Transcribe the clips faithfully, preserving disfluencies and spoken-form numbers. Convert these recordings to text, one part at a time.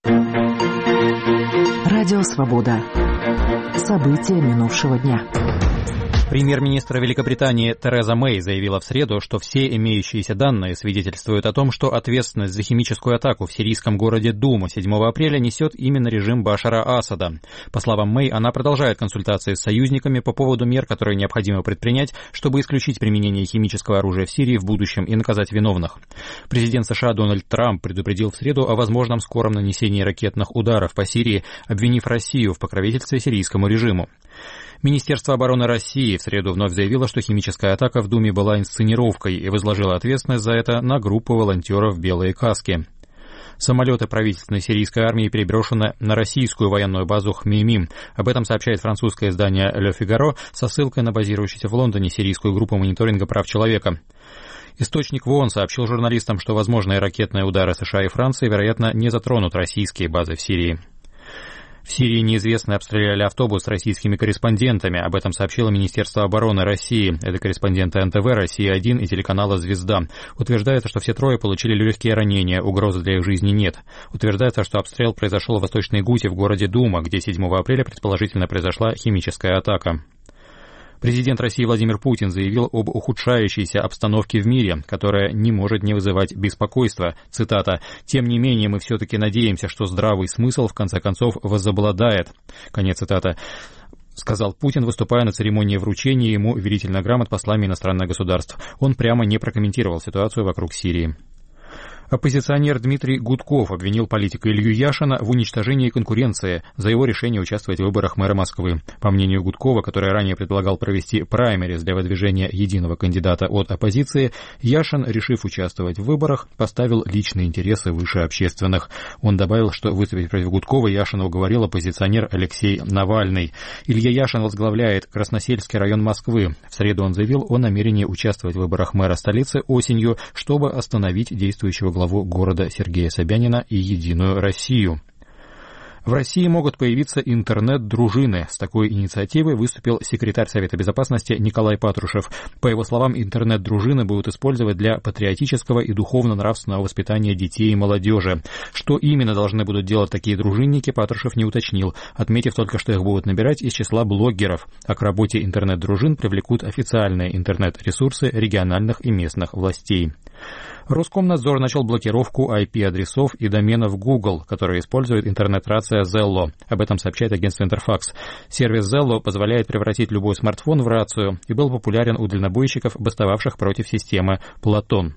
Радио «Свобода». События минувшего дня. Премьер-министр Великобритании Тереза Мэй заявила в среду, что все имеющиеся данные свидетельствуют о том, что ответственность за химическую атаку в сирийском городе Дума седьмого апреля несет именно режим Башара Асада. По словам Мэй, она продолжает консультации с союзниками по поводу мер, которые необходимо предпринять, чтобы исключить применение химического оружия в Сирии в будущем и наказать виновных. Президент США Дональд Трамп предупредил в среду о возможном скором нанесении ракетных ударов по Сирии, обвинив Россию в покровительстве сирийскому режиму. Министерство обороны России в среду вновь заявило, что химическая атака в Думе была инсценировкой и возложило ответственность за это на группу волонтеров «Белые каски». Самолеты правительственной сирийской армии переброшены на российскую военную базу Хмеймим. Об этом сообщает французское издание «Ле Фигаро» со ссылкой на базирующуюся в Лондоне сирийскую группу мониторинга прав человека. Источник в ООН сообщил журналистам, что возможные ракетные удары США и Франции, вероятно, не затронут российские базы в Сирии. В Сирии неизвестные обстреляли автобус с российскими корреспондентами. Об этом сообщило Министерство обороны России. Это корреспонденты эн тэ вэ, Россия один и телеканала «Звезда». Утверждается, что все трое получили легкие ранения, угрозы для их жизни нет. Утверждается, что обстрел произошел в Восточной Гуте в городе Дума, где седьмого апреля предположительно произошла химическая атака. Президент России Владимир Путин заявил об ухудшающейся обстановке в мире, которая не может не вызывать беспокойства. Цитата: «Тем не менее, мы все-таки надеемся, что здравый смысл в конце концов возобладает». Конец цитаты. Сказал Путин, выступая на церемонии вручения ему верительных грамот послами иностранных государств. Он прямо не прокомментировал ситуацию вокруг Сирии. Оппозиционер Дмитрий Гудков обвинил политика Илью Яшина в уничтожении конкуренции за его решение участвовать в выборах мэра Москвы. По мнению Гудкова, который ранее предлагал провести праймериз для выдвижения единого кандидата от оппозиции, Яшин, решив участвовать в выборах, поставил личные интересы выше общественных. Он добавил, что выступить против Гудкова Яшина уговорил оппозиционер Алексей Навальный. Илья Яшин возглавляет Красносельский район Москвы. В среду он заявил о намерении участвовать в выборах мэра столицы осенью, чтобы остановить действующего главу города Сергея Собянина и «Единую Россию». В России могут появиться интернет-дружины. С такой инициативой выступил секретарь Совета Безопасности Николай Патрушев. По его словам, интернет-дружины будут использовать для патриотического и духовно-нравственного воспитания детей и молодежи. Что именно должны будут делать такие дружинники, Патрушев не уточнил, отметив только, что их будут набирать из числа блогеров, а к работе интернет-дружин привлекут официальные интернет-ресурсы региональных и местных властей. Роскомнадзор начал блокировку ай пи-адресов и доменов Google, которые использует интернет-рация Zello. Об этом сообщает агентство Интерфакс. Сервис Zello позволяет превратить любой смартфон в рацию и был популярен у дальнобойщиков, бастовавших против системы Platon.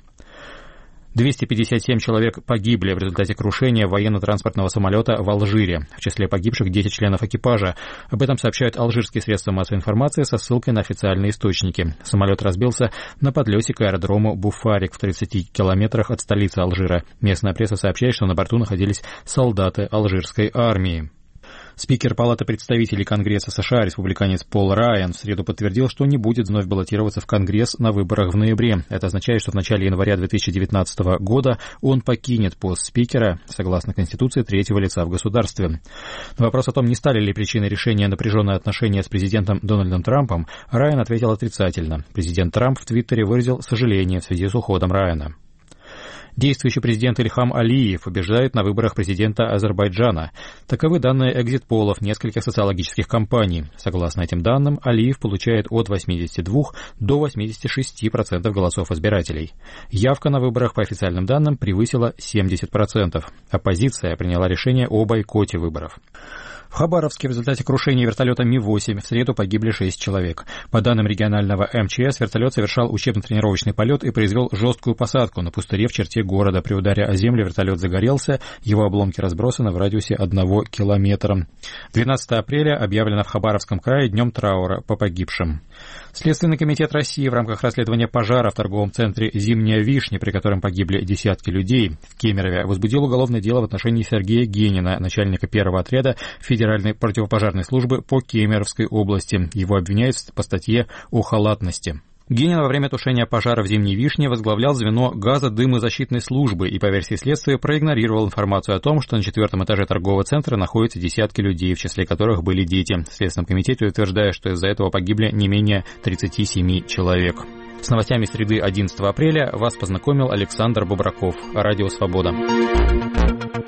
двести пятьдесят семь человек погибли в результате крушения военно-транспортного самолета в Алжире. В числе погибших десять членов экипажа. Об этом сообщают алжирские средства массовой информации со ссылкой на официальные источники. Самолет разбился на подлете к аэродрому Буфарик в тридцати километрах от столицы Алжира. Местная пресса сообщает, что на борту находились солдаты алжирской армии. Спикер Палаты представителей Конгресса США, республиканец Пол Райан, в среду подтвердил, что не будет вновь баллотироваться в Конгресс на выборах в ноябре. Это означает, что в начале января две тысячи девятнадцатого года он покинет пост спикера, согласно Конституции, третьего лица в государстве. На вопрос о том, не стали ли причиной решения напряженные отношения с президентом Дональдом Трампом, Райан ответил отрицательно. Президент Трамп в Твиттере выразил сожаление в связи с уходом Райана. Действующий президент Ильхам Алиев побеждает на выборах президента Азербайджана. Таковы данные экзит-полов нескольких социологических компаний. Согласно этим данным, Алиев получает от восьмидесяти двух до восьмидесяти шести процентов голосов избирателей. Явка на выборах, по официальным данным, превысила семьдесят процентов. Оппозиция приняла решение о бойкоте выборов. В Хабаровске в результате крушения вертолета Ми восемь в среду погибли шесть человек. По данным регионального эм че эс, вертолет совершал учебно-тренировочный полет и произвел жесткую посадку на пустыре в черте города. При ударе о землю вертолет загорелся, его обломки разбросаны в радиусе одного километра. двенадцатого апреля объявлено в Хабаровском крае днем траура по погибшим. Следственный комитет России в рамках расследования пожара в торговом центре «Зимняя вишня», при котором погибли десятки людей, в Кемерове, возбудил уголовное дело в отношении Сергея Генина, начальника первого отряда Федеральной противопожарной службы по Кемеровской области. Его обвиняют по статье о халатности. Генин во время тушения пожара в «Зимней вишне» возглавлял звено газодымозащитной службы и, по версии следствия, проигнорировал информацию о том, что на четвертом этаже торгового центра находятся десятки людей, в числе которых были дети. В Следственном комитете утверждают, что из-за этого погибли не менее тридцати семи человек. С новостями среды одиннадцатого апреля вас познакомил Александр Бобраков. Радио «Свобода».